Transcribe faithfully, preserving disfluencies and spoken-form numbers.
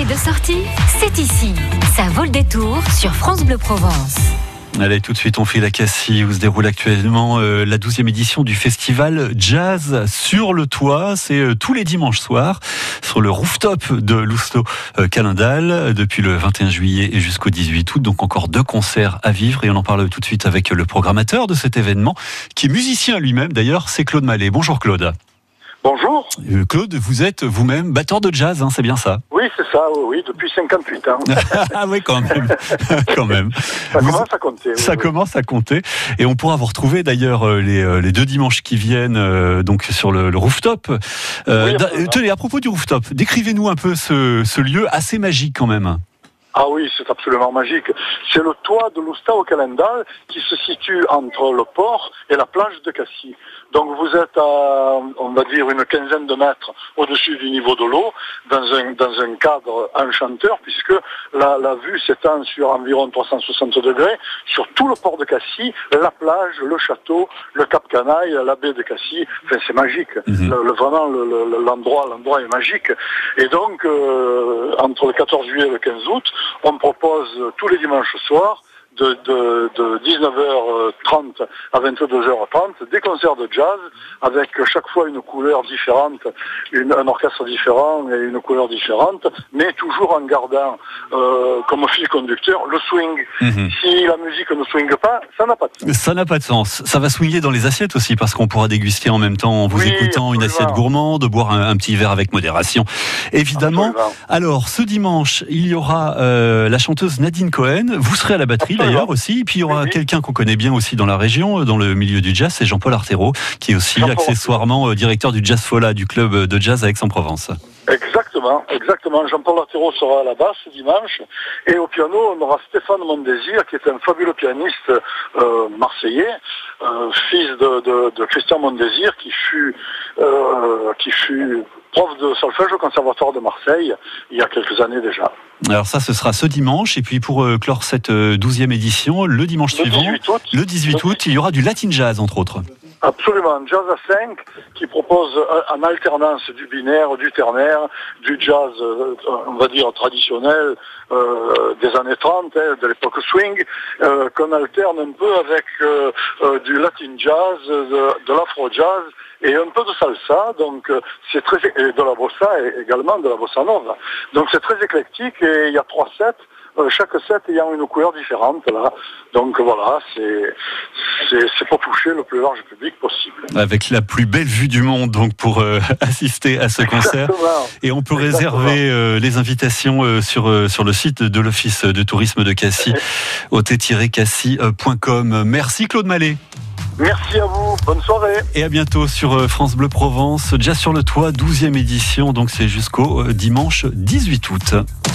de sortie, c'est ici. Ça vaut le détour sur France Bleu Provence. Allez, tout de suite, on file à Cassis où se déroule actuellement euh, la douzième édition du festival Jazz sur le toit. C'est euh, tous les dimanches soirs sur le rooftop de Lousteau euh, Calindal depuis le vingt et un juillet et jusqu'au dix-huit août. Donc encore deux concerts à vivre et on en parle tout de suite avec le programmateur de cet événement qui est musicien lui-même d'ailleurs, c'est Claude Mallet. Bonjour Claude. Bonjour. Euh, Claude, vous êtes vous-même batteur de jazz, hein, c'est bien ça? Oui, c'est ça, oui, oui, depuis cinquante-huit ans. Ah oui, quand même. quand même. Ça vous, commence à compter. Oui, ça oui. commence à compter. Et on pourra vous retrouver d'ailleurs les, les deux dimanches qui viennent euh, donc sur le, le rooftop. Euh, Oui, tenez, à propos du rooftop, décrivez-nous un peu ce, ce lieu assez magique quand même. Ah oui, c'est absolument magique. C'est le toit de Lousteau Calindal qui se situe entre le port et la plage de Cassis. Donc vous êtes à, on va dire, une quinzaine de mètres au-dessus du niveau de l'eau, dans un, dans un cadre enchanteur, puisque la, la vue s'étend sur environ trois cent soixante degrés, sur tout le port de Cassis, la plage, le château, le Cap Canaille, la baie de Cassis. Enfin, c'est magique. Mm-hmm. le, le, vraiment, le, le, l'endroit, l'endroit est magique. Et donc, euh, entre le quatorze juillet et le quinze août, on propose tous les dimanches soirs de, de, de dix-neuf heures trente à vingt-deux heures trente des concerts de jazz avec chaque fois une couleur différente, une, un orchestre différent et une couleur différente, mais toujours en gardant euh, comme fil conducteur le swing. Mmh. Si la musique ne swingue pas, ça n'a pas de sens. Ça n'a pas de sens. Ça va swinguer dans les assiettes aussi parce qu'on pourra déguster en même temps en vous oui, écoutant absolument. Une assiette gourmande, boire un, un petit verre avec modération. Évidemment. Absolument. Alors, ce dimanche, il y aura euh, la chanteuse Nadine Cohen. Vous serez à la batterie. Absolument. D'ailleurs aussi, et puis il y aura oui, oui. quelqu'un qu'on connaît bien aussi dans la région, dans le milieu du jazz, c'est Jean-Paul Artero, qui est aussi Jean-Paul accessoirement Artero. directeur du Jazz Fola, du club de jazz à Aix-en-Provence. Exactement, exactement. Jean-Paul Artero sera à la basse dimanche, et au piano on aura Stéphane Mondésir, qui est un fabuleux pianiste euh, marseillais, euh, fils de, de, de Christian Mondésir, qui fut, euh, qui fut prof de solfège au Conservatoire de Marseille il y a quelques années déjà. Alors ça, ce sera ce dimanche. Et puis pour euh, clore cette douzième édition, le dimanche le suivant, dix-huit août, le dix-huit août, il y aura du Latin Jazz, entre autres. Absolument, Jazz à cinq, qui propose en alternance du binaire, du ternaire, du jazz, on va dire, traditionnel euh, des années trente, hein, de l'époque swing, euh, qu'on alterne un peu avec euh, euh, du Latin Jazz, de, de l'Afro-Jazz, et un peu de salsa, donc c'est très, et de la bossa et également de la bossa nova. Donc c'est très éclectique et il y a trois sets, euh, chaque set ayant une couleur différente là. Donc voilà, c'est, c'est, c'est pour toucher le plus large public possible. Avec la plus belle vue du monde donc pour euh, assister à ce concert. Exactement. Et on peut Exactement. réserver euh, les invitations euh, sur, euh, sur le site de l'Office de tourisme de Cassis, o t tiret cassis point com. Merci Claude Mallet. Merci à vous, bonne soirée. Et à bientôt sur France Bleu Provence, Jazz sur le toit, douzième édition, donc c'est jusqu'au dimanche dix-huit août.